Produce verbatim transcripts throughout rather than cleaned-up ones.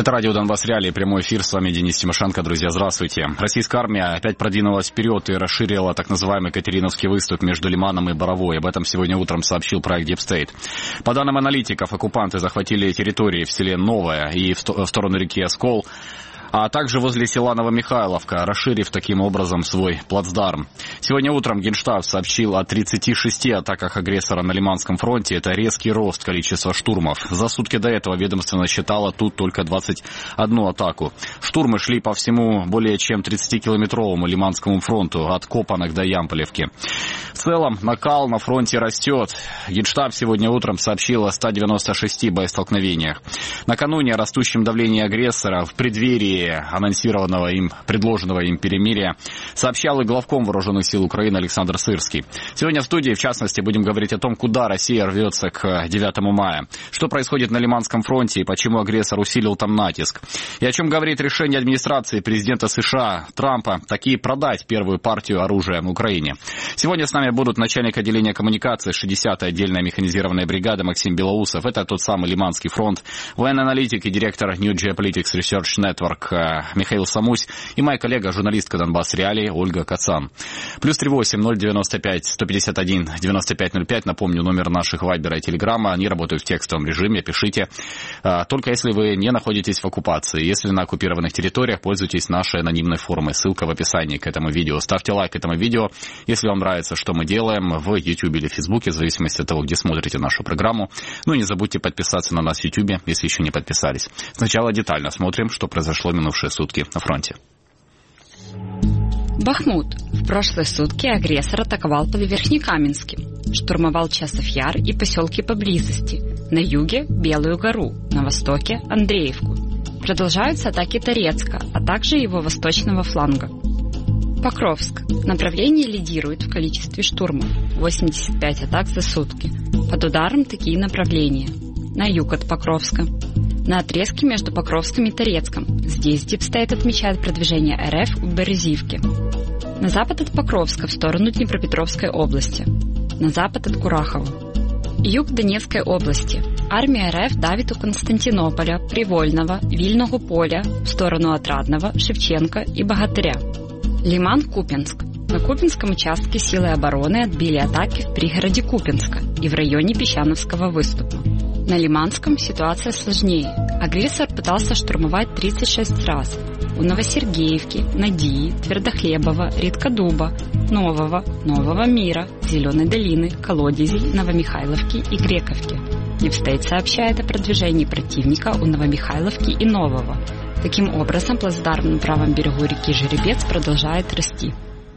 Это радио «Донбасс Реалии», прямой эфир. С вами Денис Тимошенко. Друзья, здравствуйте. Российская армия опять продвинулась вперед и расширила так называемый Катериновский выступ между Лиманом и Боровой. Об этом сегодня утром сообщил проект Deep State. По данным аналитиков, оккупанты захватили территории в селе Новое и в сторону реки Оскол, а также возле села Новомихайловка, расширив таким образом свой плацдарм. Сегодня утром Генштаб сообщил о тридцати шести атаках агрессора на Лиманском фронте. Это резкий рост количества штурмов. За сутки до этого ведомство насчитало тут только двадцать одну атаку. Штурмы шли по всему более чем тридцатикилометровому Лиманскому фронту, от Копанок до Ямполевки. В целом, накал на фронте растет. Генштаб сегодня утром сообщил о ста девяноста шести боестолкновениях. Накануне о растущем давлении агрессора в преддверии анонсированного им, предложенного им перемирия сообщал и главком Вооруженных сил Украины Александр Сырский. Сегодня в студии, в частности, будем говорить о том, куда Россия рвется к девятому мая, что происходит на Лиманском фронте и почему агрессор усилил там натиск, и о чем говорит решение администрации президента США Трампа таки продать первую партию оружия Украине. Сегодня с нами будут начальник отделения коммуникации шестидесятой отдельной механизированной бригады Максим Белоусов, это тот самый Лиманский фронт, военный аналитик и директор New Geopolitics Research Network Михаил Самусь и моя коллега, журналистка Донбасс Реалии Ольга Кацан. Плюс три восемь ноль девяносто пять сто пятьдесят один девяносто пять ноль пять. Напомню, номер наших Вайбера и Телеграма. Они работают в текстовом режиме. Пишите. Только если вы не находитесь в оккупации. Если на оккупированных территориях, пользуйтесь нашей анонимной формой. Ссылка в описании к этому видео. Ставьте лайк этому видео, если вам нравится, что мы делаем в YouTube или Фейсбуке, в зависимости от того, где смотрите нашу программу. Ну и не забудьте подписаться на нас в YouTube, если еще не подписались. Сначала детально смотрим, что произошло минувшие сутки на фронте. Бахмут. В прошлые сутки агрессор атаковал по Верхнекаменске, штурмовал Часов Яр и поселки поблизости. На юге – Белую гору, на востоке – Андреевку. Продолжаются атаки Торецка, а также его восточного фланга. Покровск. Направление лидирует в количестве штурмов – восемьдесят пять атак за сутки. Под ударом такие направления. На юг от Покровска. На отрезке между Покровском и Торецком. Здесь Deep State отмечает продвижение эр эф к Березивке. На запад от Покровска в сторону Днепропетровской области. На запад от Курахова. Юг Донецкой области. Армия эр эф давит у Константинополя, Привольного, Вильного поля в сторону Отрадного, Шевченко и Богатыря. Лиман-Купенск. На Купенском участке силы обороны отбили атаки в пригороде Купенска и в районе Песчановского выступа. На Лиманском ситуация сложнее. Агрессор пытался штурмовать тридцать шесть раз. У Новосергеевки, Надии, Твердохлебова, Редкодуба, Нового, Нового Мира, Зеленой долины, Колодезей, Новомихайловки и Грековки. Deep State сообщает о продвижении противника у Новомихайловки и Нового. Таким образом, плацдарм на правом берегу реки Жеребец продолжает расти.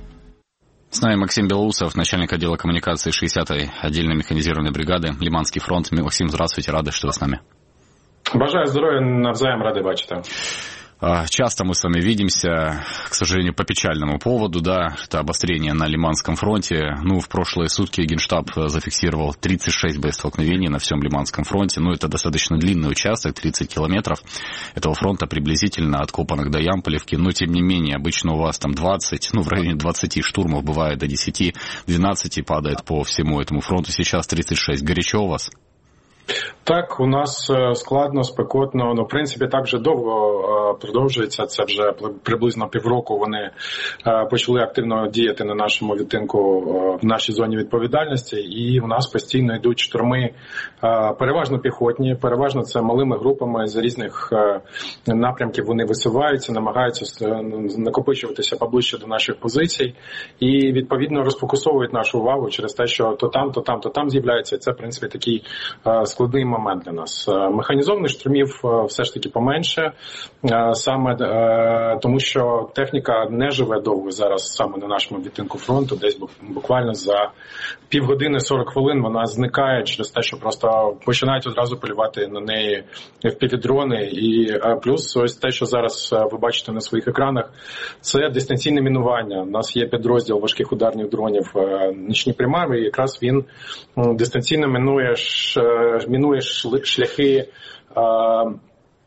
С нами Максим Белоусов, начальник отдела коммуникации шестидесятой отдельной механизированной бригады Лиманский фронт. Максим, здравствуйте, рады, что вы с нами. Бажаю здоров'я, навзаєм радий бачити. Часто мы с вами видимся, к сожалению, по печальному поводу, да, это обострение на Лиманском фронте. Ну, в прошлые сутки Генштаб зафиксировал тридцать шесть боестолкновений на всем Лиманском фронте. Ну, это достаточно длинный участок, тридцать километров этого фронта приблизительно от Копанок до Ямполевки. Но, тем не менее, обычно у вас там двадцать, ну, в районе двадцати штурмов, бывает до десяти-двенадцати падает по всему этому фронту. Сейчас тридцать шесть. Горячо у вас? Так, у нас складно, спекотно, ну, в принципі, так вже довго продовжується, це вже приблизно півроку вони почали активно діяти на нашому відтинку, в нашій зоні відповідальності, і у нас постійно йдуть штурми, переважно піхотні, переважно це малими групами з різних напрямків вони висуваються, намагаються накопичуватися поближче до наших позицій і, відповідно, розфокусовують нашу увагу через те, що то там, то там, то там з'являється, це, в принципі, такий складний момент для нас. Механізованих штурмів все ж таки поменше, саме тому що техніка не живе довго зараз саме на нашому відтинку фронту, десь буквально за півгодини, сорок хвилин вона зникає через те, що просто починають одразу полювати на неї впівдрони. І плюс ось те, що зараз ви бачите на своїх екранах, це дистанційне мінування. У нас є підрозділ важких ударних дронів «Нічні примари», і якраз він дистанційно мінує, мінує шляхи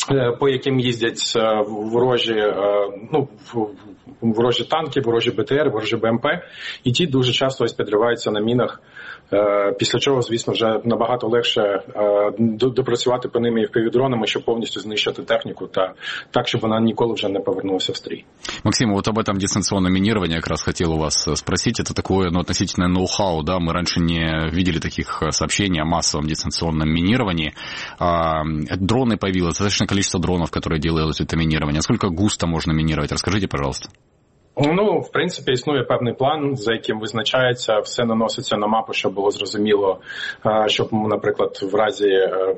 по яким їздять ворожі, ну, ворожі танки, ворожі Б Т Р, ворожі Б М Пе, і ті дуже часто ось підриваються на мінах, після чого, звісно, вже набагато легше допрацювати по ними і впівдронами, щоб повністю знищити техніку, та так, щоб вона ніколи вже не повернулася в стрій. Максим, вот об этом дистанционном минировании я как раз хотел у вас спросить. Это такое, ну, относительно ноу-хау, да, мы раньше не видели таких сообщений о массовом дистанционном минировании. А, дроны появилось, достаточное количество дронов, которые делают это минирование. Насколько густо можно минировать? Расскажите, пожалуйста. Ну, в принципі, існує певний план, за яким визначається, все наноситься на мапу, щоб було зрозуміло, щоб, наприклад, в разі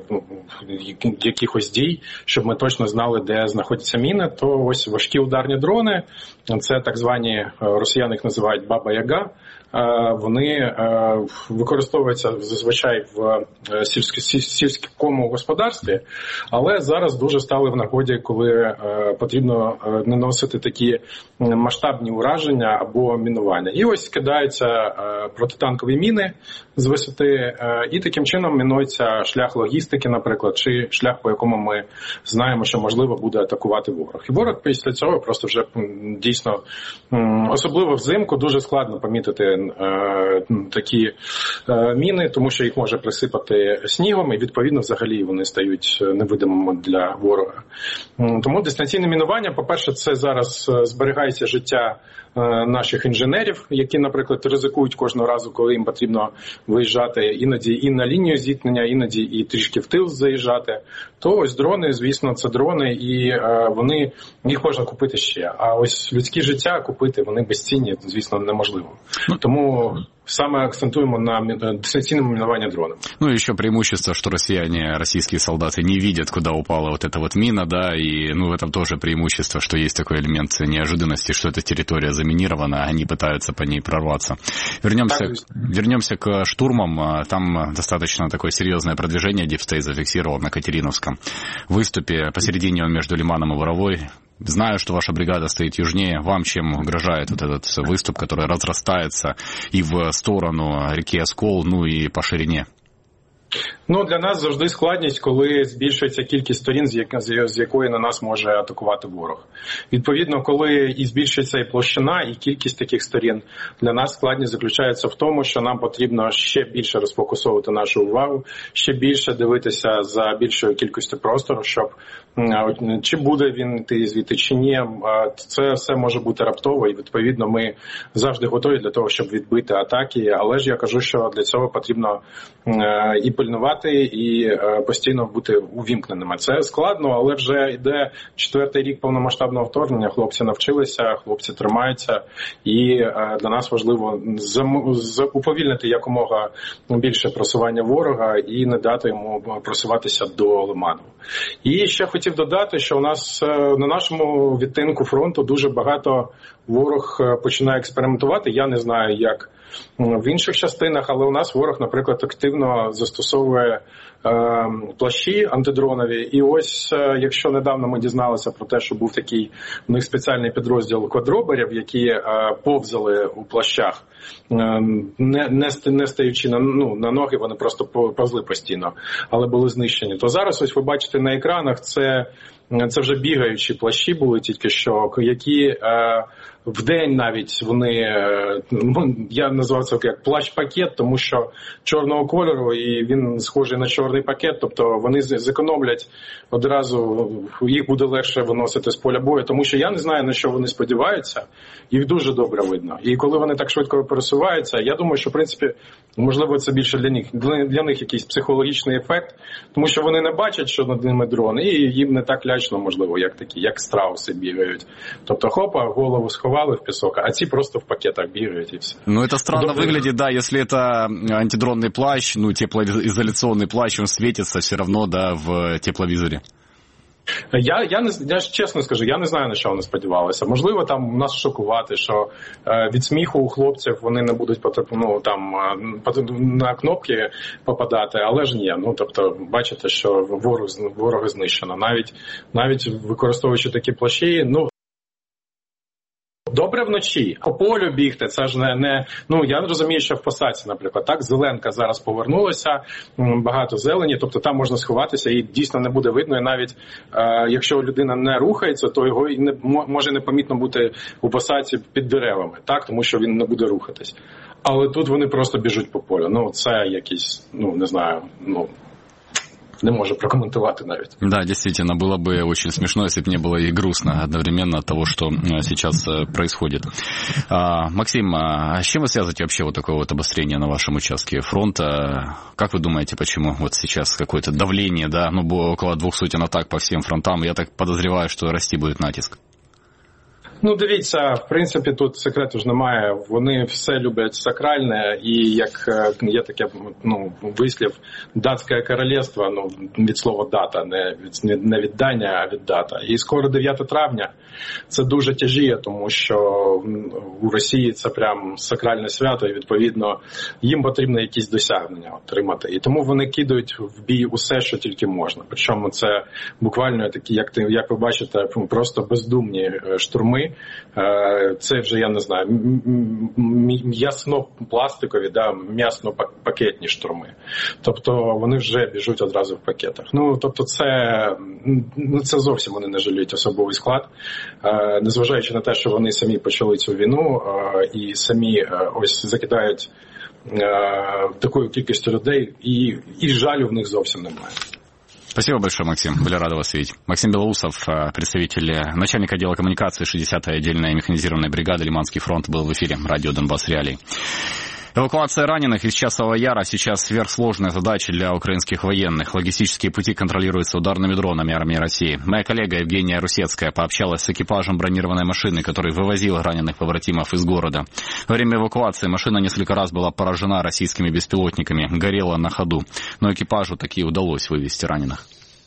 якихось дій, щоб ми точно знали, де знаходяться міни, то ось важкі ударні дрони, це так звані, росіяни їх називають Баба-Яга, вони використовуються зазвичай в сільському господарстві, але зараз дуже стали в нагоді, коли потрібно наносити такі масштабні ураження або мінування. І ось кидаються протитанкові міни з висоти, і таким чином мінується шлях логістики, наприклад, чи шлях, по якому ми знаємо, що можливо буде атакувати ворог. І ворог після цього просто вже дійсно, особливо взимку, дуже складно помітити такі міни, тому що їх може присипати снігом, і відповідно взагалі вони стають невидимими для ворога. Тому дистанційне мінування, по-перше, це зараз зберігається життя наших інженерів, які, наприклад, ризикують кожного разу, коли їм потрібно виїжджати іноді і на лінію зіткнення, іноді і трішки в тил заїжджати. То ось дрони, звісно, це дрони, і вони, їх можна купити ще. А ось людські життя купити, вони безцінні, звісно, неможливо. Тому самое акцентуем на дистанционном миновании дронов. Ну и еще преимущество, что россияне, российские солдаты не видят, куда упала вот эта вот мина, да, и ну в этом тоже преимущество, что есть такой элемент неожиданности, что эта территория заминирована, они пытаются по ней прорваться. Вернемся, вернемся к штурмам. Там достаточно такое серьезное продвижение Deep State зафиксировал на Катериновском выступе. Посередине он между Лиманом и Боровой. Знаю, что ваша бригада стоит южнее. Вам чем угрожает вот этот выступ, который разрастается и в сторону реки Оскол, ну і по ширині? Ну, для нас завжди складність, коли збільшується кількість сторін, з якої на нас може атакувати ворог. Відповідно, коли і збільшується і площина, і кількість таких сторін, для нас складність заключається в тому, що нам потрібно ще більше розфокусовувати нашу увагу, ще більше дивитися за більшою кількістю простору, щоб чи буде він йти звідти, чи ні. Це все може бути раптово, і відповідно ми завжди готові для того, щоб відбити атаки, але ж я кажу, що для цього потрібно і пильнувати, і постійно бути увімкненими. Це складно, але вже йде четвертий рік повномасштабного вторгнення, хлопці навчилися, хлопці тримаються, і для нас важливо уповільнити якомога більше просування ворога і не дати йому просуватися до Лиману. І ще хотів додати, що у нас на нашому відтинку фронту дуже багато ворог починає експериментувати. Я не знаю, як в інших частинах, але у нас ворог, наприклад, активно застосовує е, плащі антидронові. І ось, е, якщо недавно ми дізналися про те, що був такий у них спеціальний підрозділ квадроберів, які е, повзали у плащах, е, не, не, не стаючи на, ну, на ноги, вони просто повзли постійно, але були знищені. То зараз ось ви бачите на екранах, це Це вже бігаючі плащі були тільки що, які е, вдень навіть вони, е, я назвав це як плащ-пакет, тому що чорного кольору, і він схожий на чорний пакет, тобто вони зекономлять одразу, їх буде легше виносити з поля бою, тому що я не знаю, на що вони сподіваються, їх дуже добре видно. І коли вони так швидко пересуваються, я думаю, що в принципі, можливо, це більше для них, для, для них якийсь психологічний ефект, тому що вони не бачать, що над ними дрон, і їм не так лячно, можливо, як такі, як страуси бігають. Тобто, хопа, голову сховали в пісок, а ці просто в пакетах бігають і все. Ну, это странно Добрый. Выглядит, да, если это антидронный плащ, ну, теплоизоляционный плащ, он светится все равно, да, в тепловизоре. Я, я, не, я ж чесно скажу, я не знаю, на що вони сподівалися. Можливо, там нас шокувати, що е, від сміху у хлопців вони не будуть ну, там, на кнопки попадати, але ж ні. Ну, тобто, бачите, що ворог, ворога знищено. Навіть, навіть використовуючи такі плащі, ну, Добре вночі. По полю бігти, це ж не, не... Ну, я розумію, що в посадці, наприклад, так, зеленка зараз повернулася, багато зелені, тобто там можна сховатися і дійсно не буде видно. І навіть е, якщо людина не рухається, то його і не, може непомітно бути у посадці під деревами, так, тому що він не буде рухатись. Але тут вони просто біжуть по полю. Ну, це якісь, ну, не знаю, ну... не можу прокомментировать навіть. Да, действительно, было бы очень смешно, если бы не было и грустно одновременно от того, что сейчас происходит. А, Максим, а с чем вы связываете вообще вот такое вот обострение на вашем участке фронта? Как вы думаете, почему вот сейчас какое-то давление, да, ну, около двух сотен атак по всем фронтам, я так подозреваю, что расти будет натиск? Ну, дивіться, в принципі, тут секрету ж немає. Вони все люблять сакральне, і як є таке, ну, вислів, датське королівство, ну, від слова дата, не від, не віддання, а від дата. І скоро дев'яте травня. Це дуже тяжіє, тому що у Росії це прям сакральне свято, і, відповідно, їм потрібно якісь досягнення отримати. І тому вони кидають в бій усе, що тільки можна. Причому це буквально такі, як, як ви бачите, просто бездумні штурми. Це вже, я не знаю, м'ясно-пластикові, да, м'ясно-пакетні штурми. Тобто вони вже біжуть одразу в пакетах. Ну, тобто це, ну, це зовсім вони не жаліють особовий склад. Незважаючи на те, що вони самі почали цю війну і самі ось закидають такою кількістю людей, і, і жалю в них зовсім немає. Спасибо большое, Максим. Были рады вас видеть. Максим Белоусов, представитель, начальник отдела коммуникации шестидесятой отдельной механизированной бригады «Лиманский фронт», был в эфире радио «Донбасс Реалии». Эвакуация раненых из Часового Яра сейчас сверхсложная задача для украинских военных. Логистические пути контролируются ударными дронами армии России. Моя коллега Евгения Русецкая пообщалась с экипажем бронированной машины, который вывозил раненых побратимов из города. Во время эвакуации машина несколько раз была поражена российскими беспилотниками, горела на ходу. Но экипажу таки удалось вывести раненых.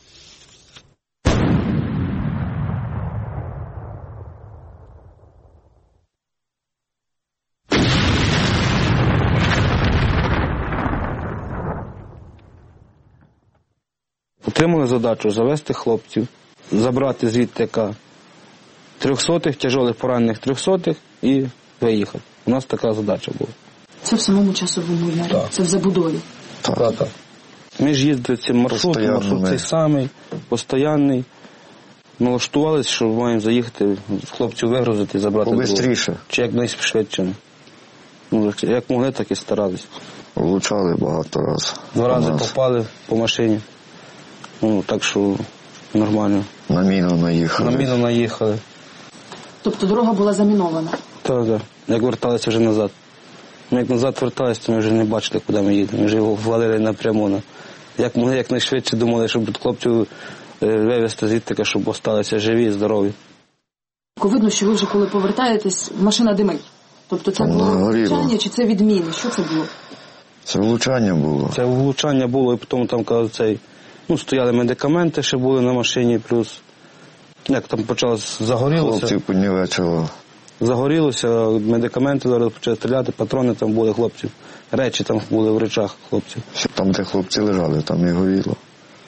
Отримали задачу завести хлопців, забрати звідти яка трьохсотих, тяжелих поранених трьохсотих і виїхати. У нас така задача була. Це в самому Часовому Ярі? Так. Це в забудові? Так, так. так. Ми ж їздили цим маршрутом, маршрут цей самий, постоянний. Налаштувалися, що маємо заїхати, хлопців вигрузити і забрати побистріше. Чи як найшвидше. Ну, як могли, так і старалися. Влучали багато разів. Два рази попали по машині. Ну, так що нормально. На міну наїхали. На міну наїхали. Тобто дорога була замінована? Так, так. Як верталися вже назад. Ми як назад верталися, то ми вже не бачили, куди ми їдемо. Ми вже його ввалили напряму. Як могли, як найшвидше думали, щоб хлопців вивезти звідти, щоб залишилися живі і здорові. Видно, що ви вже коли повертаєтесь, машина димить. Тобто це було влучання чи це відміни? Що це було? Це влучання було. Це влучання було, і потім там, кажуть, цей... Ну, стояли медикаменти, ще були на машині, плюс, як там почалось, загорілося. Хлопців понівечило. Загорілося, медикаменти зараз почали стріляти, патрони там були хлопців, речі там були в речах хлопців. Там, де хлопці лежали, там і горіло.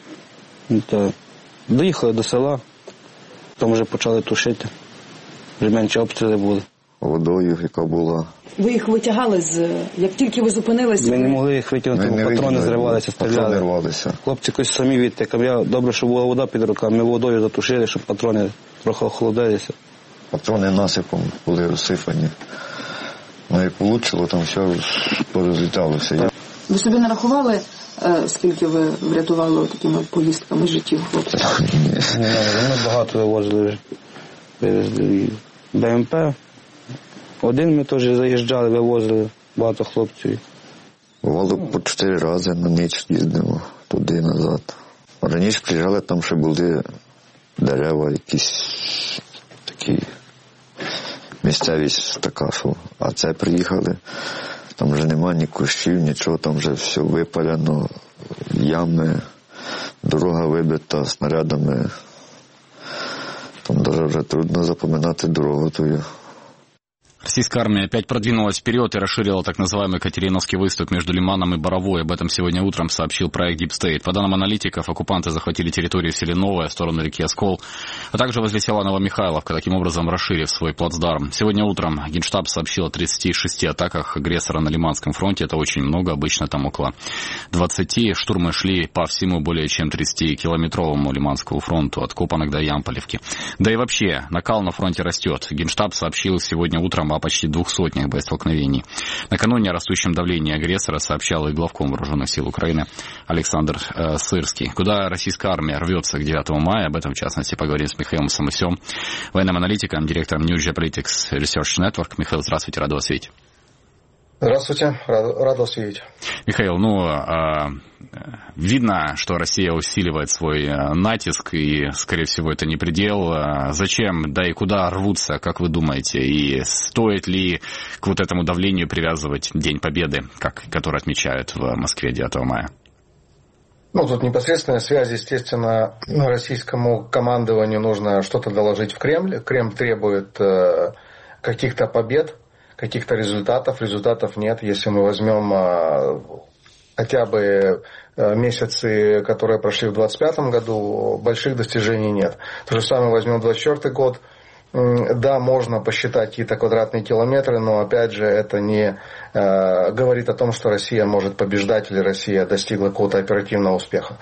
Та, доїхали до села, там вже почали тушити, вже менше обстріли були. Водою, яка була. Ви їх витягали, з як тільки ви зупинилися? Ми не могли їх витягнути, бо патрони зривалися, стріляли. Патрони рвалися. Хлопці якось самі відтекали. Я добре, що була вода під руками, ми водою затушили, щоб патрони трохи охолодилися. Патрони насипом були розсипані. Ну і вийшло, там все порозліталося. Ви собі нарахували, скільки ви врятували такими поїздками життів хлопців? Ні, ми багато вивозили вже. БМП. Один ми теж заїжджали, вивозили багато хлопців. Бувало по чотири рази на ніч їздимо туди назад. Раніше приїжджали, там ще були дерева, якісь такі місцевість така, що. А це приїхали, там вже немає ні кущів, нічого, там вже все випалено, ями, дорога вибита снарядами. Там навіть вже трудно запам'ятати дорогу тую. Российская армия опять продвинулась вперед и расширила так называемый Катериновский выступ между Лиманом и Боровой. Об этом сегодня утром сообщил проект Deep State. По данным аналитиков, оккупанты захватили территорию в селе Новое, в сторону реки Оскол, а также возле села Новомихайловка, таким образом расширив свой плацдарм. Сегодня утром Генштаб сообщил о тридцати шести атаках агрессора на Лиманском фронте. Это очень много, обычно там около двадцати. Штурмы шли по всему более чем тридцатикилометровому Лиманскому фронту, от Копанок до Ямполевки. Да и вообще, накал на фронте растет. Генштаб сообщил сегодня утром о почти двух сотнях боестолкновений. Накануне о растущем давлении агрессора сообщал и главком Вооруженных сил Украины Александр э, Сырский. Куда российская армия рвется к девятому мая, об этом в частности поговорим с Михаилом Самусем, военным аналитиком, директором New Geopolitics Research Network. Михаил, здравствуйте, рад вас видеть. Здравствуйте, рад, рад вас видеть. Михаил, ну, э, видно, что Россия усиливает свой натиск, и, скорее всего, это не предел. Зачем, да и куда рвутся, как вы думаете? И стоит ли к вот этому давлению привязывать День Победы, как, который отмечают в Москве девятого мая? Ну, тут непосредственная связь, естественно, российскому командованию нужно что-то доложить в Кремль. Кремль требует э, каких-то побед, каких-то результатов. Результатов нет. Если мы возьмем а, хотя бы а, месяцы, которые прошли в двадцать пятом году, больших достижений нет. То же самое возьмем двадцать четвёртый год. Да, можно посчитать какие-то квадратные километры, но опять же это не а, говорит о том, что Россия может побеждать или Россия достигла какого-то оперативного успеха.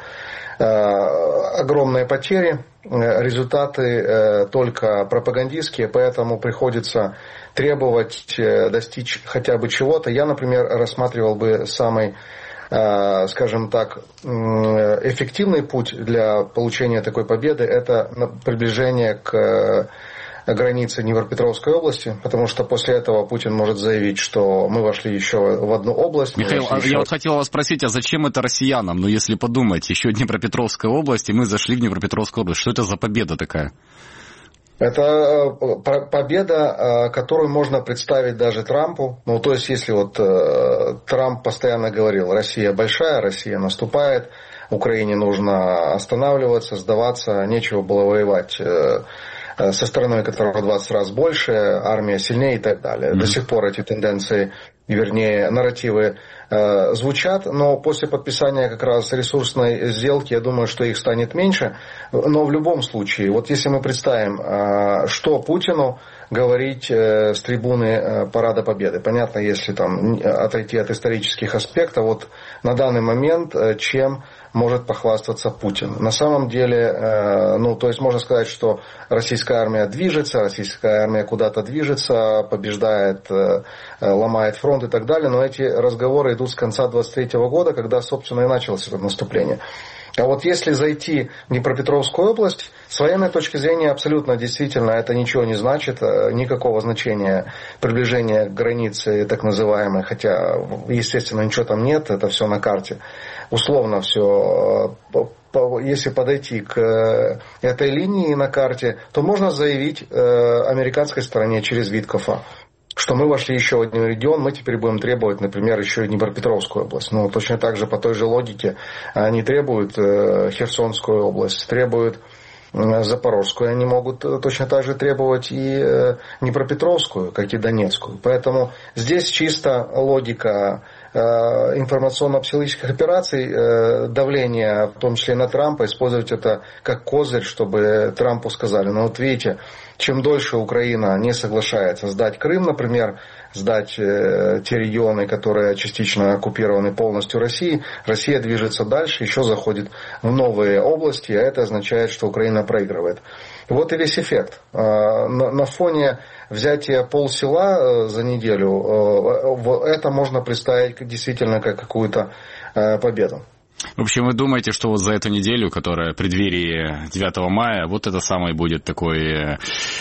А, огромные потери, результаты а, только пропагандистские, поэтому приходится требовать достичь хотя бы чего-то. Я, например, рассматривал бы самый, скажем так, эффективный путь для получения такой победы – это приближение к границе Днепропетровской области, потому что после этого Путин может заявить, что мы вошли еще в одну область. Михаил, а еще... я вот хотел вас спросить, а зачем это россиянам? Ну, если подумать, еще Днепропетровская область, и мы зашли в Днепропетровскую область. Что это за победа такая? Это победа, которую можно представить даже Трампу. Ну, то есть, если вот Трамп постоянно говорил, Россия большая, Россия наступает, Украине нужно останавливаться, сдаваться, нечего было воевать со страной, которая в двадцать раз больше, армия сильнее и так далее. Mm-hmm. До сих пор эти тенденции, вернее, нарративы э, звучат, но после подписания как раз ресурсной сделки, я думаю, что их станет меньше. Но в любом случае, вот если мы представим, э, что Путину говорить э, с трибуны э, Парада Победы. Понятно, если там отойти от исторических аспектов, вот на данный момент э, чем может похвастаться Путин. На самом деле, э, ну, то есть можно сказать, что российская армия движется, российская армия куда-то движется, побеждает, э, ломает фронт и так далее, но эти разговоры идут с конца двадцать третьего года, когда, собственно, и началось это наступление. А вот если зайти в Днепропетровскую область, с военной точки зрения абсолютно действительно это ничего не значит, никакого значения приближения к границе так называемой, хотя, естественно, ничего там нет, это все на карте. Условно все, если подойти к этой линии на карте, то можно заявить американской стороне через Виткофа, что мы вошли еще в один регион, мы теперь будем требовать, например, еще и Днепропетровскую область. Но точно так же, по той же логике, они требуют Херсонскую область, требуют Запорожскую, они могут точно так же требовать и Днепропетровскую, как и Донецкую. Поэтому здесь чисто логика информационно-психологических операций, давление, в том числе на Трампа, использовать это как козырь, чтобы Трампу сказали, ну вот видите, чем дольше Украина не соглашается сдать Крым, например, сдать те регионы, которые частично оккупированы полностью Россией, Россия движется дальше, еще заходит в новые области, а это означает, что Украина проигрывает. Вот и весь эффект. На фоне взятия полсела за неделю, это можно представить действительно как какую-то победу. В общем, вы думаете, что вот за эту неделю, которая в преддверии девятого мая, вот это самое будет такое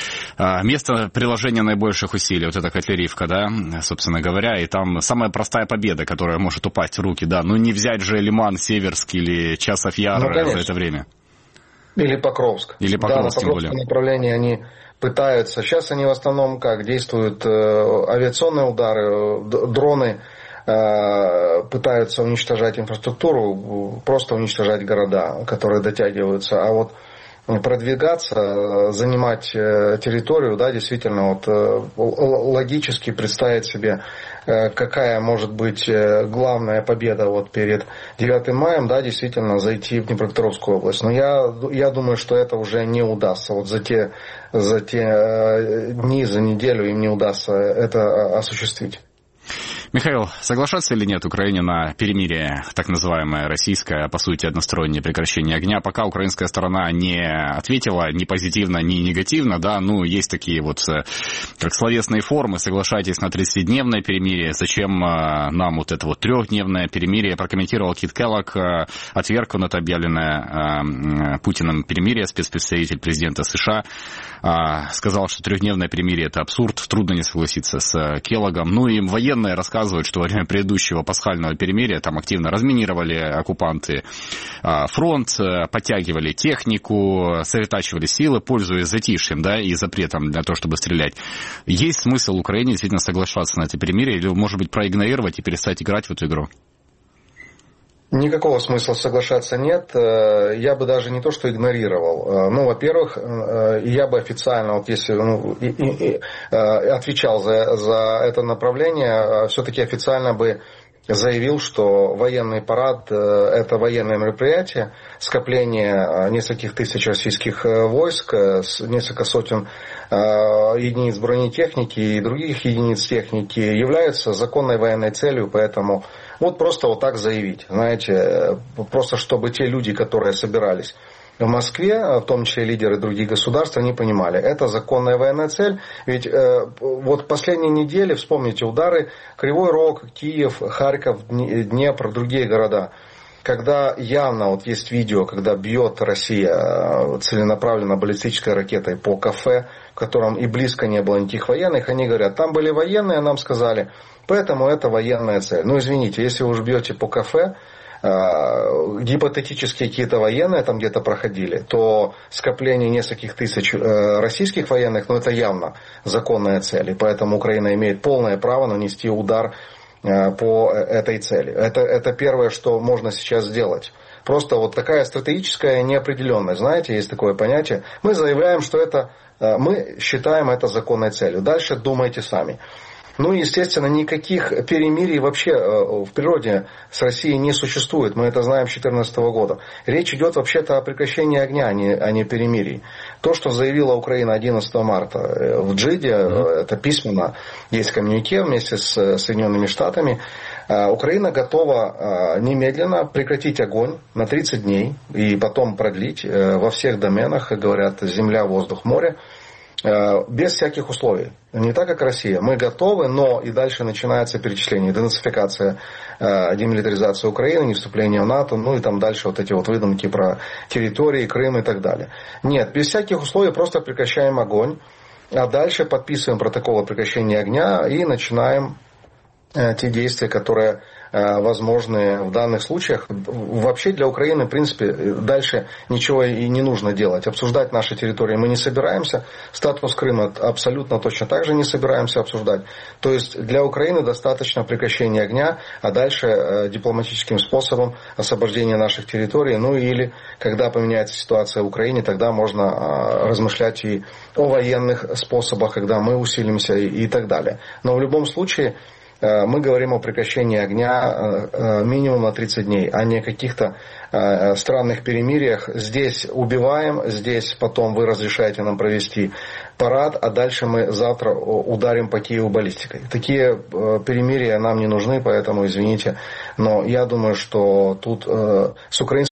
место приложения наибольших усилий, вот эта Котляривка, да, собственно говоря, и там самая простая победа, которая может упасть в руки, да, ну не взять же Лиман, Северск или Часов Яр ну, за это время. Или Покровск. Или Покровск, да, тем более. На Покровском направлении они пытаются, сейчас они в основном как, действуют авиационные удары, дроны, пытаются уничтожать инфраструктуру, просто уничтожать города, которые дотягиваются. А вот продвигаться, занимать территорию, да, действительно, вот логически представить себе, какая может быть главная победа вот перед девятым маем, да, действительно, зайти в Днепропетровскую область. Но я, я думаю, что это уже не удастся. Вот за те, за те дни, за неделю им не удастся это осуществить. Михаил, соглашаться или нет Украине на перемирие, так называемое российское, по сути, одностороннее прекращение огня? Пока украинская сторона не ответила ни позитивно, ни негативно, да, ну, есть такие вот, как словесные формы, соглашайтесь на тридцатидневное перемирие, зачем нам вот это вот трехдневное перемирие, прокомментировал Кит Келлог, отверг он это объявленное Путиным перемирие, спецпредставитель президента США, сказал, что трехдневное перемирие это абсурд, трудно не согласиться с Келлогом. Ну и военные рассказывают, что во время предыдущего пасхального перемирия там активно разминировали оккупанты фронт, подтягивали технику, сосредотачивали силы, пользуясь затишьем, да, и запретом для того, чтобы стрелять. Есть смысл Украине действительно соглашаться на это перемирие или, может быть, проигнорировать и перестать играть в эту игру? Никакого смысла соглашаться нет. Я бы даже не то, что игнорировал. Ну, во-первых, я бы официально, вот если ну, и, и, и, отвечал за, за это направление, все-таки официально бы заявил, что военный парад – это военное мероприятие, скопление нескольких тысяч российских войск, несколько сотен единиц бронетехники и других единиц техники являются законной военной целью, поэтому вот просто вот так заявить, знаете, просто чтобы те люди, которые собирались в Москве, в том числе лидеры других государств, они понимали, это законная военная цель. Ведь э, вот последние недели, вспомните, удары Кривой Рог, Киев, Харьков, Днепр, другие города. Когда явно, вот есть видео, когда бьет Россия целенаправленно баллистической ракетой по кафе, в котором и близко не было никаких военных, они говорят, там были военные, нам сказали, поэтому это военная цель. Ну, извините, если вы уж бьете по кафе, гипотетически какие-то военные там где-то проходили, то скопление нескольких тысяч российских военных, ну это явно законная цель, и поэтому Украина имеет полное право нанести удар по этой цели. Это, это первое, что можно сейчас сделать. Просто вот такая стратегическая неопределенность, знаете, есть такое понятие. Мы заявляем, что это, мы считаем это законной целью. Дальше думайте сами. Ну, естественно, никаких перемирий вообще в природе с Россией не существует. Мы это знаем с две тысячи четырнадцатого года. Речь идет вообще-то о прекращении огня, а не, а не перемирии. То, что заявила Украина одиннадцатого марта в Джиде, mm-hmm. это письменно, есть коммюнике вместе с Соединенными Штатами. Украина готова немедленно прекратить огонь на тридцать дней и потом продлить во всех доменах, говорят, земля, воздух, море. Без всяких условий. Не так, как Россия. Мы готовы, но и дальше начинается перечисление. Денацификация, демилитаризация Украины, не вступление в НАТО, ну и там дальше вот эти вот выдумки про территории, Крым и так далее. Нет, без всяких условий просто прекращаем огонь, а дальше подписываем протокол о прекращении огня и начинаем те действия, которые возможны в данных случаях. Вообще для Украины, в принципе, дальше ничего и не нужно делать. Обсуждать наши территории мы не собираемся. Статус Крыма абсолютно точно так же не собираемся обсуждать. То есть для Украины достаточно прекращения огня, а дальше дипломатическим способом освобождения наших территорий. Ну или когда поменяется ситуация в Украине, тогда можно размышлять и о военных способах, когда мы усилимся и так далее. Но в любом случае мы говорим о прекращении огня минимум на тридцать дней, а не о каких-то странных перемириях. Здесь убиваем, здесь потом вы разрешаете нам провести парад, а дальше мы завтра ударим по Киеву баллистикой. Такие перемирия нам не нужны, поэтому извините. Но я думаю, что тут с украинской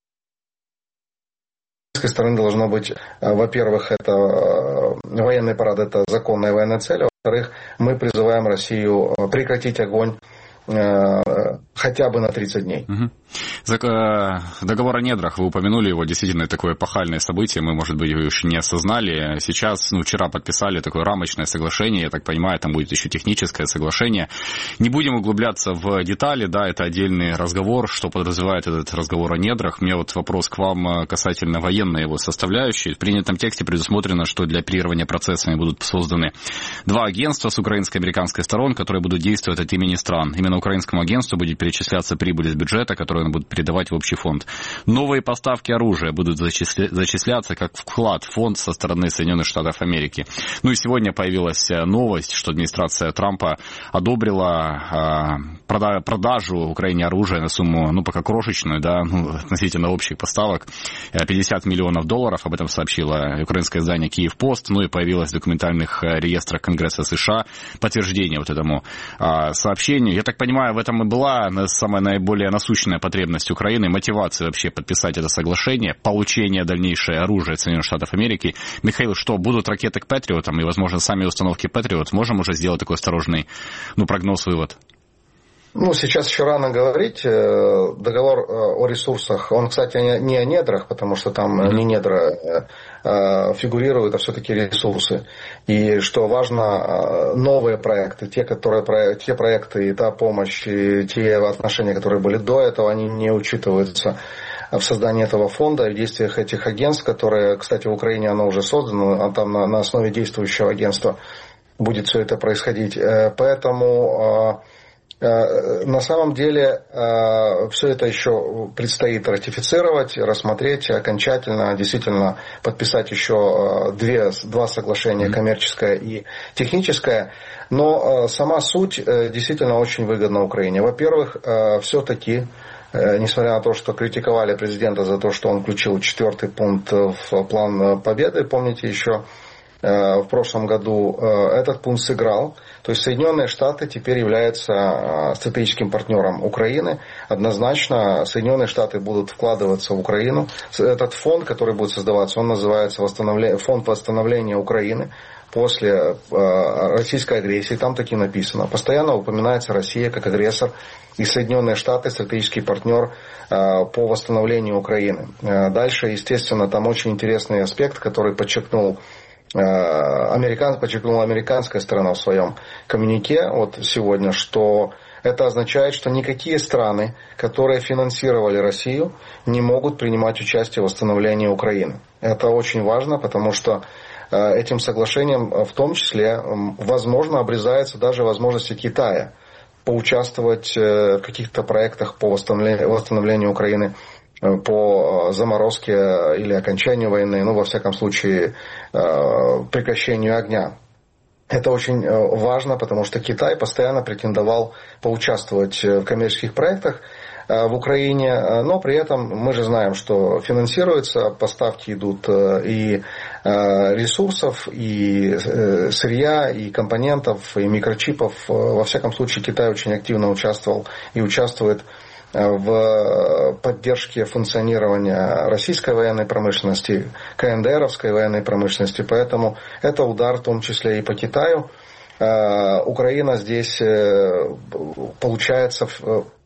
стороны должно быть, во-первых, это военный парад, это законная военная цель, а во-вторых, мы призываем Россию прекратить огонь хотя бы на тридцать дней. Угу. Договор о недрах, вы упомянули его, действительно такое эпохальное событие, мы, может быть, его еще не осознали. Сейчас, ну, вчера подписали такое рамочное соглашение, я так понимаю, там будет еще техническое соглашение. Не будем углубляться в детали, да, это отдельный разговор, что подразумевает этот разговор о недрах. Мне вот вопрос к вам касательно военной его составляющей. В принятом тексте предусмотрено, что для оперирования процессами будут созданы два агентства с украинской и американской сторон, которые будут действовать от имени стран. Именно военно-украинскому агентству будет перечисляться прибыль из бюджета, которую он будет передавать в общий фонд. Новые поставки оружия будут зачисляться как вклад в фонд со стороны Соединенных Штатов Америки. Ну и сегодня появилась новость, что администрация Трампа одобрила продажу Украине оружия на сумму, ну, пока крошечную, да, ну, относительно общих поставок, пятьдесят миллионов долларов. Об этом сообщило украинское издание «Киев-Пост». Ну и появилось в документальных реестрах Конгресса США подтверждение вот этому а, сообщению. Я так понимаю, в этом и была самая наиболее насущная потребность Украины, мотивация вообще подписать это соглашение, получение дальнейшее оружия от Соединенных Штатов Америки. Михаил, что, будут ракеты к Патриотам и, возможно, сами установки Патриот? Можем уже сделать такой осторожный, ну, прогноз-вывод? Ну, сейчас еще рано говорить. Договор о ресурсах, он, кстати, не о недрах, потому что там не недра фигурируют, а все-таки ресурсы. И что важно, новые проекты, те, которые, те проекты и та помощь, и те отношения, которые были до этого, они не учитываются в создании этого фонда и в действиях этих агентств, которые, кстати, в Украине оно уже создано, а там на, на основе действующего агентства будет все это происходить. Поэтому на самом деле все это еще предстоит ратифицировать, рассмотреть окончательно, действительно подписать еще две, два соглашения, коммерческое и техническое. Но сама суть действительно очень выгодна Украине. Во-первых, все-таки, несмотря на то, что критиковали президента за то, что он включил четвертый пункт в план победы, помните еще, в прошлом году этот пункт сыграл. То есть Соединенные Штаты теперь являются стратегическим партнером Украины. Однозначно Соединенные Штаты будут вкладываться в Украину. Этот фонд, который будет создаваться, он называется Фонд восстановления Украины после российской агрессии. Там таки написано. Постоянно упоминается Россия как агрессор. И Соединенные Штаты стратегический партнер по восстановлению Украины. Дальше, естественно, там очень интересный аспект, который подчеркнул Американ, подчеркнула американская сторона в своем коммюнике вот сегодня, что это означает, что никакие страны, которые финансировали Россию, не могут принимать участие в восстановлении Украины. Это очень важно, потому что этим соглашением в том числе, возможно, обрезается даже возможности Китая поучаствовать в каких-то проектах по восстановлению, восстановлению Украины, по заморозке или окончанию войны, ну, во всяком случае, прекращению огня. Это очень важно, потому что Китай постоянно претендовал поучаствовать в коммерческих проектах в Украине, но при этом мы же знаем, что финансируется, поставки идут и ресурсов, и сырья, и компонентов, и микрочипов. Во всяком случае, Китай очень активно участвовал и участвует в поддержке функционирования российской военной промышленности, КНДРовской военной промышленности. Поэтому это удар в том числе и по Китаю. Украина здесь, получается,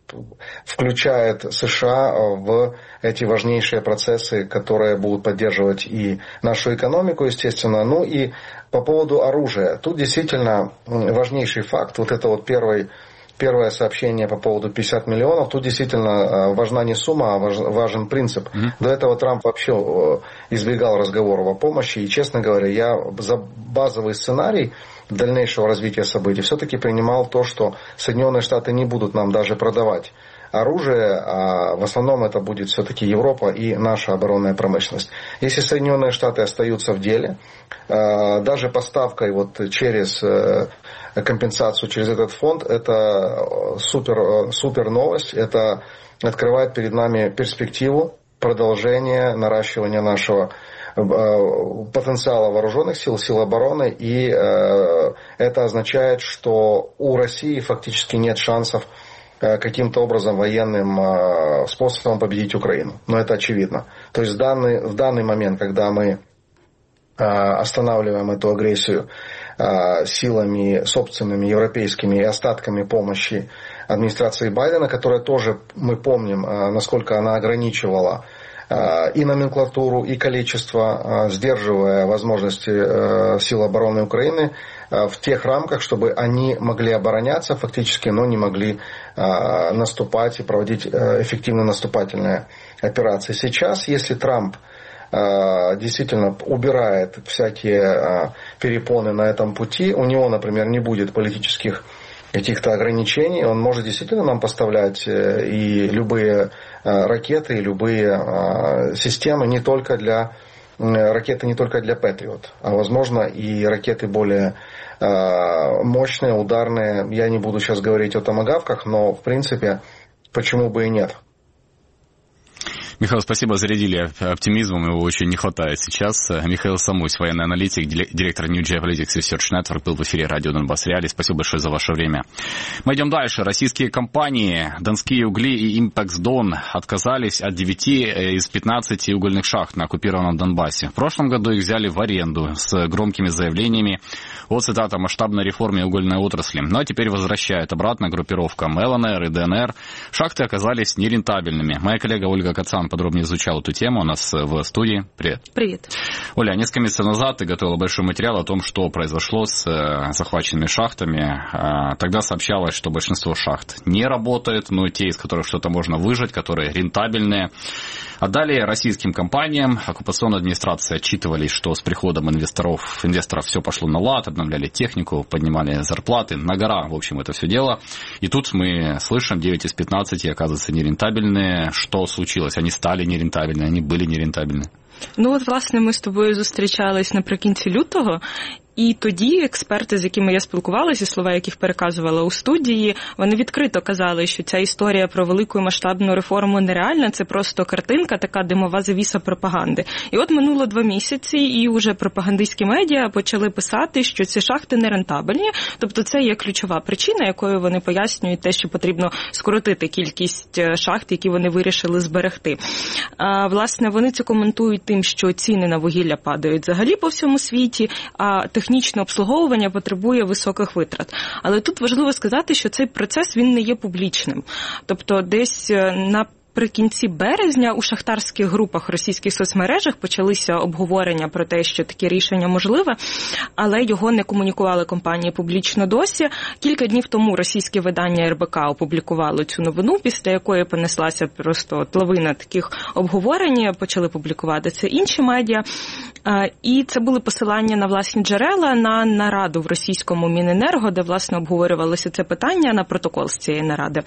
включает США в эти важнейшие процессы, которые будут поддерживать и нашу экономику, естественно. Ну и по поводу оружия. Тут действительно важнейший факт. Вот это вот первый Первое сообщение по поводу пятьдесят миллионов. Тут действительно важна не сумма, а важен принцип. Mm-hmm. До этого Трамп вообще избегал разговоров о помощи. И, честно говоря, я за базовый сценарий дальнейшего развития событий все-таки принимал то, что Соединенные Штаты не будут нам даже продавать оружие, а в основном это будет все-таки Европа и наша оборонная промышленность. Если Соединенные Штаты остаются в деле, даже поставкой вот через компенсацию через этот фонд, это супер, супер новость, это открывает перед нами перспективу продолжения наращивания нашего потенциала вооруженных сил, сил обороны, и это означает, что у России фактически нет шансов каким-то образом военным способом победить Украину. Но это очевидно. То есть в данный, в данный момент, когда мы останавливаем эту агрессию силами собственными европейскими и остатками помощи администрации Байдена, которая тоже, мы помним, насколько она ограничивала и номенклатуру, и количество, сдерживая возможности сил обороны Украины в тех рамках, чтобы они могли обороняться фактически, но не могли наступать и проводить эффективно наступательные операции. Сейчас, если Трамп действительно убирает всякие перепоны на этом пути, у него, например, не будет политических каких-то ограничений, он может действительно нам поставлять и любые ракеты, и любые системы не только для ракеты не только для Patriot, а возможно и ракеты более мощные, ударные. Я не буду сейчас говорить о томагавках, но в принципе почему бы и нет. Михаил, спасибо, зарядили оптимизмом, его очень не хватает сейчас. Михаил Самусь, военный аналитик, директор New Geopolitics Research Network, был в эфире радио Донбасс Реалии. Спасибо большое за ваше время. Мы идем дальше. Российские компании Донские угли и Импекс Дон отказались от девяти из пятнадцати угольных шахт на оккупированном Донбассе. В прошлом году их взяли в аренду с громкими заявлениями о, цитата, масштабной реформе угольной отрасли. Ну а теперь возвращает обратно группировкам ЛНР и ДНР. Шахты оказались нерентабельными. Моя коллега Ольга Кацан подробнее изучала эту тему у нас в студии. Привет. Привет. Оля, несколько месяцев назад ты готовила большой материал о том, что произошло с захваченными шахтами. Тогда сообщалось, что большинство шахт не работает, но те, из которых что-то можно выжать, которые рентабельные, отдали российским компаниям. Оккупационная администрация отчитывались, что с приходом инвесторов, инвесторов все пошло на лад, обновляли технику, поднимали зарплаты, на гора, в общем, это все дело. И тут мы слышим, девять из пятнадцати, оказывается, нерентабельные. Что случилось? Они стали нерентабельны, они были нерентабельны. Ну от, власне, ми з тобою зустрічались наприкінці лютого, і тоді експерти, з якими я спілкувалася, слова яких переказувала у студії, вони відкрито казали, що ця історія про велику і масштабну реформу нереальна, це просто картинка, така димова завіса пропаганди. І от минуло два місяці, і вже пропагандистські медіа почали писати, що ці шахти нерентабельні, тобто це є ключова причина, якою вони пояснюють те, що потрібно скоротити кількість шахт, які вони вирішили зберегти. А, власне, вони це коментують тим, що ціни на вугілля падають взагалі по всьому світі, а технічне обслуговування потребує високих витрат. Але тут важливо сказати, що цей процес, він не є публічним. Тобто десь на Наприкінці березня у шахтарських групах російських соцмережах почалися обговорення про те, що таке рішення можливе, але його не комунікували компанії публічно досі. Кілька днів тому російське видання ер бе ка опублікувало цю новину, після якої понеслася просто лавина таких обговорень, почали публікувати це інші медіа. І це були посилання на власні джерела, на нараду в російському Міненерго, де, власне, обговорювалося це питання, на протокол з цієї наради.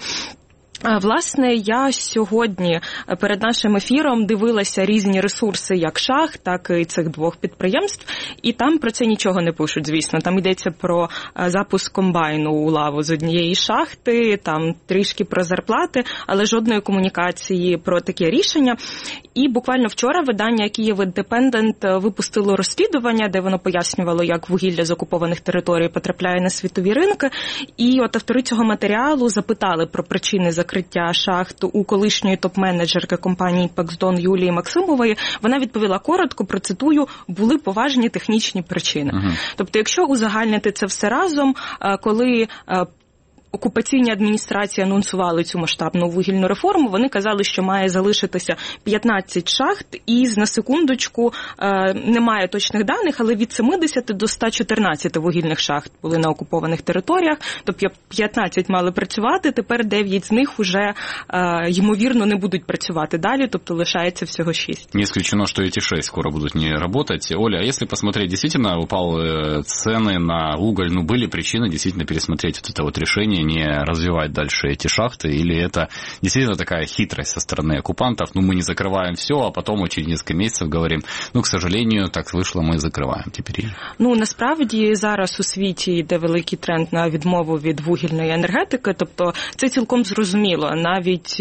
Власне, я сьогодні перед нашим ефіром дивилася різні ресурси, як шахт, так і цих двох підприємств, і там про це нічого не пишуть, звісно. Там йдеться про запуск комбайну у лаву з однієї шахти, там трішки про зарплати, але жодної комунікації про таке рішення. І буквально вчора видання Київ Індепендент випустило розслідування, де воно пояснювало, як вугілля з окупованих територій потрапляє на світові ринки. І от автори цього матеріалу запитали про причини закриття шахт у колишньої топ-менеджерки компанії Impex Don Юлії Максимової. Вона відповіла коротко, процитую, були поважні технічні причини. Угу. Тобто, якщо узагальнити це все разом, коли окупаційні адміністрації анонсували цю масштабну вугільну реформу, вони казали, що має залишитися п'ятнадцять шахт, і на секундочку немає точних даних, але від сімдесят до ста чотирнадцять вугільних шахт були на окупованих територіях, тобто п'ятнадцять мали працювати, тепер дев'ять з них уже, ймовірно, не будуть працювати далі, тобто лишається всього шість. Не исключено, что эти шесть скоро будут не работать. Оля, а если посмотреть, действительно упали цены на уголь, ну, были причины действительно пересмотреть вот это вот решение, не развивать дальше эти шахты, или это действительно такая хитрость со стороны оккупантов, ну, мы не закрываем все, а потом через несколько месяцев говорим, ну, к сожалению, так вышло, мы закриваємо тепер. Ну, насправді зараз у світі йде великий тренд на відмову від вугільної енергетики, тобто це цілком зрозуміло, навіть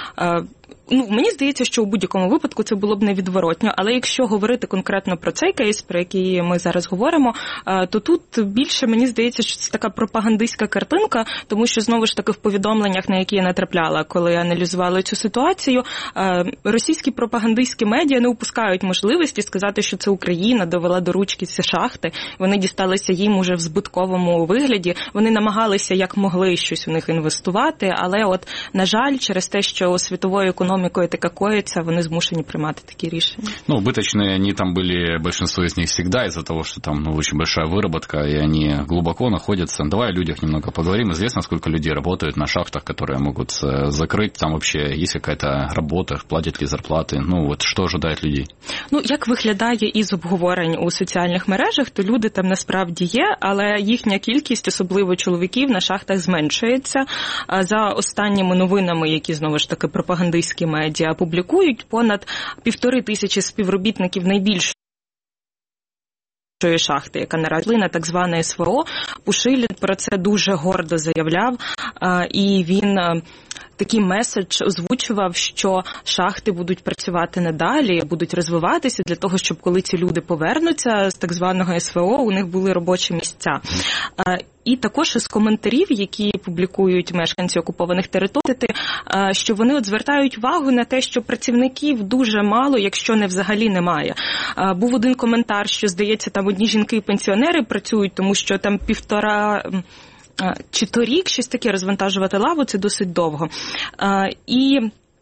Ну, мені здається, що у будь-якому випадку це було б невідворотньо, але якщо говорити конкретно про цей кейс, про який ми зараз говоримо, то тут більше, мені здається, що це така пропагандистська картинка, тому що, знову ж таки, в повідомленнях, на які я натрапляла, коли аналізувала цю ситуацію, російські пропагандистські медіа не упускають можливості сказати, що це Україна довела до ручки ці шахти, вони дісталися їм уже в збитковому вигляді, вони намагалися як могли щось у них інвестувати, але от, на жаль, через те, що світової економіки економікою таке коїться, вони змушені приймати такі рішення. Ну, убыточные они там были, большинство из них всегда, из-за того, что там ну, очень большая выработка, и они глубоко находятся. Давай о людях немного поговорим. Известно, сколько людей работают на шахтах, которые могут закрыть. Там вообще есть какая-то работа, платят ли зарплаты? Ну, вот что ожидает людей? Ну, як виглядає із обговорень у соціальних мережах, то люди там насправді є, але їхня кількість, особливо чоловіків, на шахтах зменшується. За останніми новинами, які, знову ж таки, пропагандистські медіа публікують, понад півтори тисячі співробітників найбільшої шахти, яка наразі на так зване ес ве о. Пушилін про це дуже гордо заявляв, і він такий меседж озвучував, що шахти будуть працювати надалі, будуть розвиватися для того, щоб коли ці люди повернуться з так званого ес ве о, у них були робочі місця. І також із коментарів, які публікують мешканці окупованих територій, що вони от звертають увагу на те, що працівників дуже мало, якщо не взагалі немає. Був один коментар, що, здається, там одні жінки і пенсіонери працюють, тому що там півтора чи торік щось таке розвантажувати лаву, це досить довго. І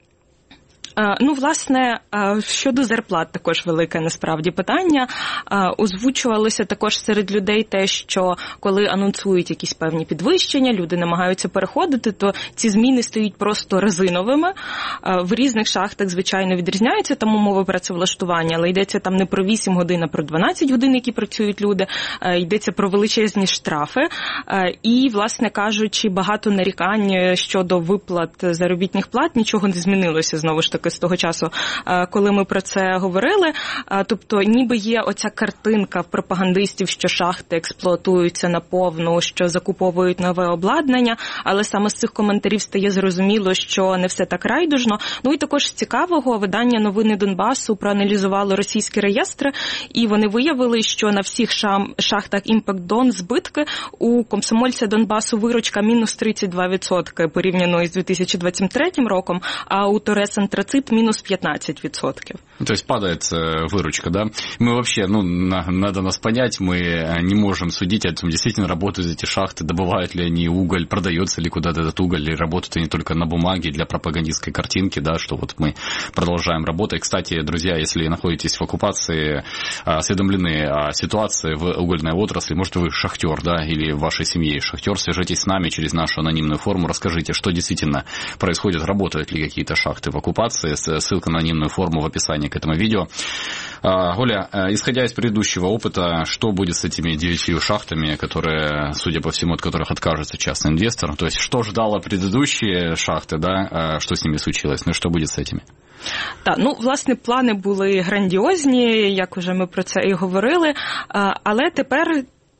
ну, власне, щодо зарплат також велике насправді питання. Озвучувалося також серед людей те, що коли анонсують якісь певні підвищення, люди намагаються переходити, то ці зміни стають просто резиновими. В різних шахтах, звичайно, відрізняються там умови працевлаштування, але йдеться там не про вісім годин, а про дванадцять годин, які працюють люди, йдеться про величезні штрафи. І, власне кажучи, багато нарікань щодо виплат заробітних плат, нічого не змінилося, знову ж таки, з того часу, коли ми про це говорили. Тобто, ніби є оця картинка пропагандистів, що шахти експлуатуються наповну, що закуповують нове обладнання, але саме з цих коментарів стає зрозуміло, що не все так райдужно. Ну і також з цікавого, видання «Новини Донбасу» проаналізувало російські реєстри, і вони виявили, що на всіх шахтах «Імпакт-Дон» збитки, у комсомольця Донбасу виручка мінус тридцять два відсотки порівняно із дві тисячі двадцять третім роком, а у Торес Антрацит минус пятнадцать процентов. То есть падает выручка, да? Мы вообще, ну, на, надо нас понять, мы не можем судить, о том, действительно работают эти шахты, добывают ли они уголь, продается ли куда-то этот уголь, или работают они только на бумаге для пропагандистской картинки, да, что вот мы продолжаем работать. Кстати, друзья, если находитесь в оккупации, осведомлены о ситуации в угольной отрасли, может, вы шахтер, да, или в вашей семье шахтер, свяжитесь с нами через нашу анонимную форму, расскажите, что действительно происходит, работают ли какие-то шахты в оккупации. Ссылка на анонимную форму в описании к этому видео. Оля, исходя из предыдущего опыта, что будет с этими девятью шахтами, которые, судя по всему, от которых откажется частный инвестор? То есть, что ждало предыдущие шахты, да, что с ними случилось, ну и что будет с этими? Так, ну, власне, плани були грандіозні, як уже ми про це і говорили, але тепер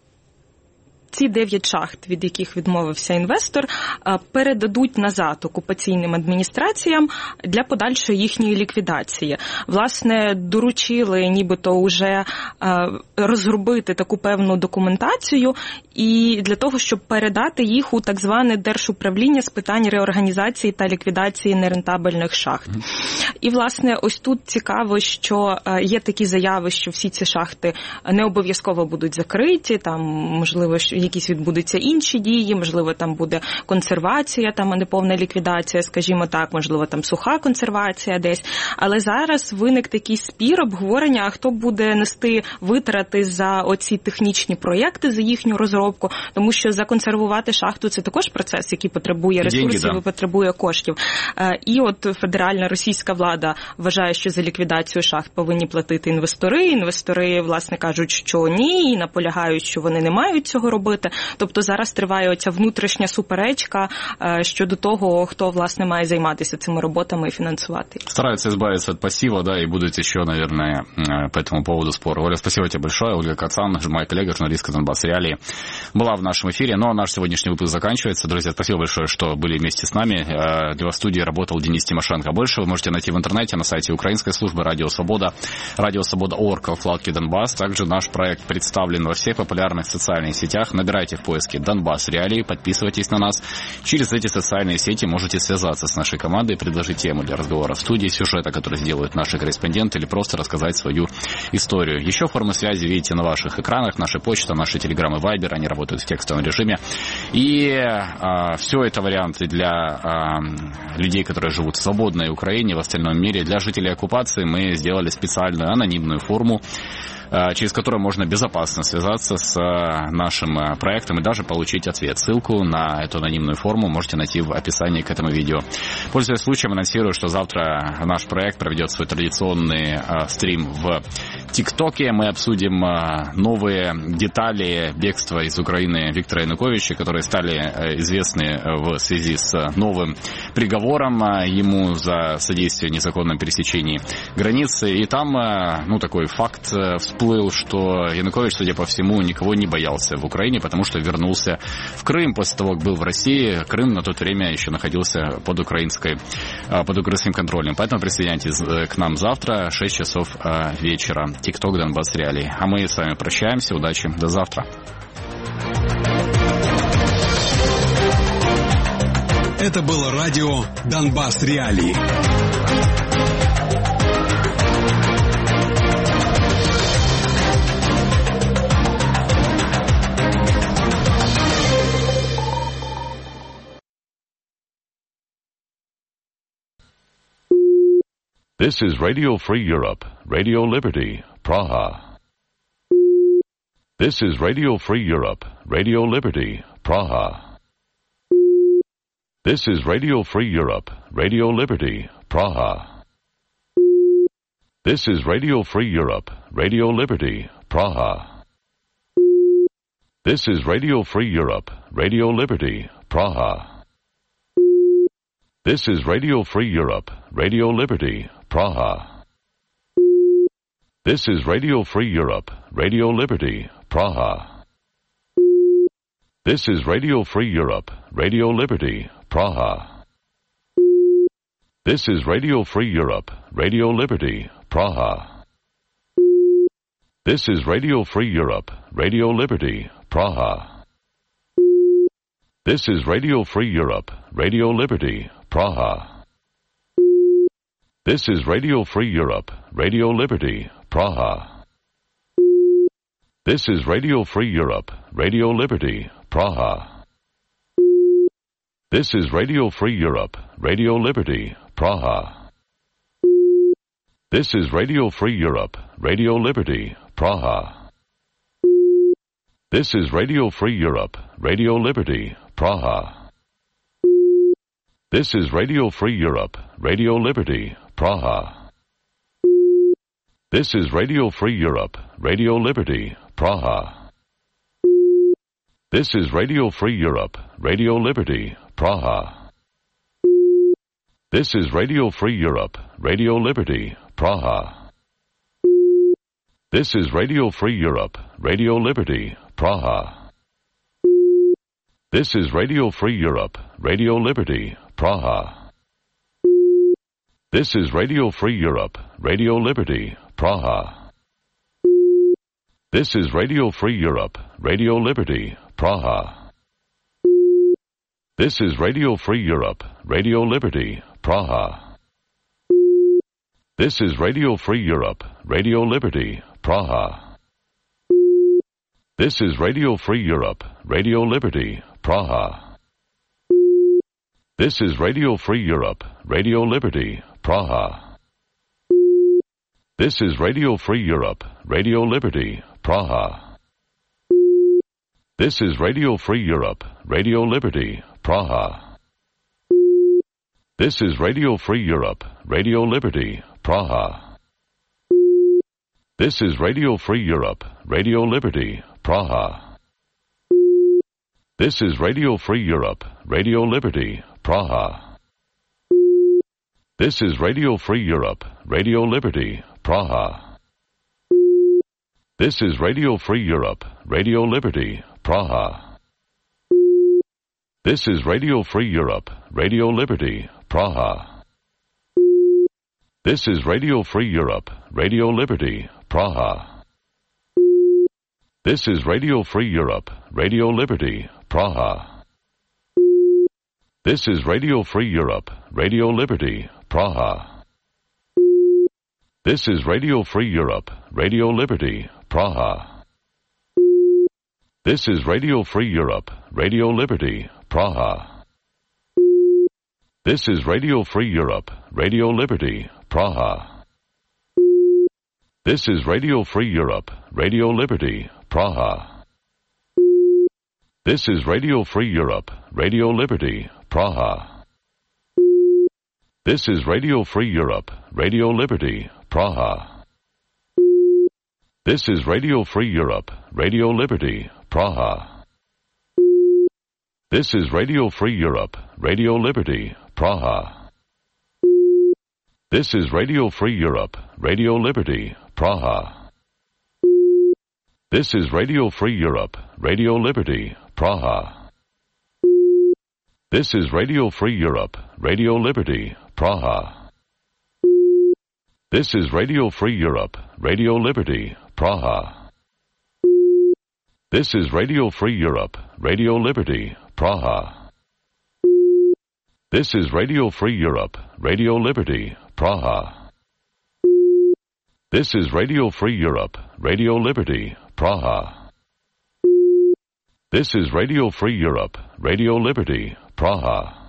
ці дев'ять шахт, від яких відмовився інвестор, передадуть назад окупаційним адміністраціям для подальшої їхньої ліквідації. Власне, доручили нібито вже розробити таку певну документацію і для того, щоб передати їх у так зване Держуправління з питань реорганізації та ліквідації нерентабельних шахт. І, власне, ось тут цікаво, що є такі заяви, що всі ці шахти не обов'язково будуть закриті, там, можливо, якісь відбудуться інші дії, можливо, там буде консервація, там, а не повна ліквідація, скажімо так, можливо, там суха консервація десь. Але зараз виник такий спір, обговорення, а хто буде нести витрати за оці технічні проєкти, за їхню розробку, тому що законсервувати шахту – це також процес, який потребує ресурсів, Деньги, да. і потребує коштів. І от федеральна російська влада вважає, що за ліквідацію шахт повинні платити інвестори. Інвестори, власне, кажуть, що ні, і наполягають, що вони не мають цього робити. Тобто зараз триває оця внутрішня суперечка щодо того, хто, власне, має займатися цими роботами і фінансувати. Стараются избавиться от пассива, да, и будут еще, наверное, по этому поводу споры. Оля, спасибо тебе большое. Ольга Кацан, моя коллега, журналистка «Донбасс Реалии», была в нашем эфире. Ну, а наш сегодняшний выпуск заканчивается. Друзья, спасибо большое, что были вместе с нами. Для вас в студии работал Денис Тимошенко. Больше вы можете найти в в интернете на сайте украинской службы Радио Свобода, Радио Свобода точка орг, во вкладке Донбасс. Также наш проект представлен во всех популярных социальных сетях. Набирайте в поиске Донбасс Реалии, подписывайтесь на нас. Через эти социальные сети можете связаться с нашей командой, предложить тему для разговора в студии, сюжета, который сделают наши корреспонденты, или просто рассказать свою историю. Еще формы связи видите на ваших экранах. Наша почта, наши телеграм и вайбер, они работают в текстовом режиме. И а, все это варианты для а, людей, которые живут в свободной Украине, в остальном мире. Для жителей оккупации мы сделали специальную анонимную форму, через которую можно безопасно связаться с нашим проектом и даже получить ответ. Ссылку на эту анонимную форму можете найти в описании к этому видео. Пользуясь случаем, анонсирую, что завтра наш проект проведет свой традиционный стрим в ТикТоке. Мы обсудим новые детали бегства из Украины Виктора Януковича, которые стали известны в связи с новым приговором ему за содействие незаконному пересечению границы. И там, ну, такой факт всплыл, что Янукович, судя по всему, никого не боялся в Украине, потому что вернулся в Крым после того, как был в России. Крым на то время еще находился под украинской, под украинским контролем. Поэтому присоединяйтесь к нам завтра, шесть часов вечера. ТикТок Донбасс Реалии. А мы с вами прощаемся. Удачи. До завтра. Это было радио Донбасс Реалии. This is Radio Free Europe, Radio Liberty, Praha. This is Radio Free Europe, Radio Liberty, Praha. This is Radio Free Europe, Radio Liberty, Praha. This is Radio Free Europe, Radio Liberty, Praha. This is Radio Free Europe, Radio Liberty, Praha. This is Radio Free Europe, Radio Liberty, Praha. This is Radio Free Europe, Radio Liberty, Praha. This is Radio Free Europe, Radio Liberty, Praha. This is Radio Free Europe, Radio Liberty, Praha. This is Radio Free Europe, Radio Liberty, Praha. This is Radio Free Europe, Radio Liberty, Praha. This is Radio Free Europe, Radio Liberty, Praha. This is Radio Free Europe, Radio Liberty, Praha. This is Radio Free Europe, Radio Liberty, Praha. This is Radio Free Europe, Radio Liberty, Praha. This is Radio Free Europe, Radio Liberty, Praha. This is Radio Free Europe, Radio Liberty, Praha. This is Radio Free Europe, Radio Liberty, Praha. This is Radio Free Europe, Radio Liberty, Praha. This is Radio Free Europe, Radio Liberty, Praha. This is Radio Free Europe, Radio Liberty, Praha. This is Radio Free Europe, Radio Liberty, Praha. This is Radio Free Europe, Radio Liberty, Praha. This is Radio Free Europe, Radio Liberty, Praha. This is Radio Free Europe, Radio Liberty, Praha. This is Radio Free Europe, Radio Liberty, Praha. This is Radio Free Europe, Radio Liberty, Praha. This is Radio Free Europe, Radio Liberty, Praha. This is Radio Free Europe, Radio Liberty, Praha. This is Radio Free Europe, Radio Liberty, Praha. This is Radio Free Europe, Radio Liberty, Praha. This is Radio Free Europe, Radio Liberty, Praha. This is Radio Free Europe, Radio Liberty, Praha. This is Radio Free Europe, Radio Liberty, Praha. This is Radio Free Europe, Radio Liberty, Praha. This is Radio Free Europe, Radio Liberty, Praha. This is Radio Free Europe, Radio Liberty, Praha. This is Radio Free Europe, Radio Liberty, Praha. This is Radio Free Europe, Radio Liberty, Praha. This is Radio Free Europe, Radio Liberty, Praha. This is Radio Free Europe, Radio Liberty, Praha. This is Radio Free Europe, Radio Liberty, Praha. This is Radio Free Europe, Radio Liberty, Praha. This is Radio Free Europe, Radio Liberty, Praha. This is Radio Free Europe, Radio Liberty, Praha. This is Radio Free Europe, Radio Liberty, Praha. This is Radio Free Europe, Radio Liberty, Praha. This is Radio Free Europe, Radio Liberty, Praha. This is Radio Free Europe, Radio Liberty, Praha. This is Radio Free Europe, Radio Liberty, Praha. This is Radio Free Europe, Radio Liberty, Praha. This is Radio Free Europe, Radio Liberty, Praha. This is Radio Free Europe, Radio Liberty, Praha. This is Radio Free Europe, Radio Liberty, Praha. This is Radio Free Europe, Radio Liberty, Praha.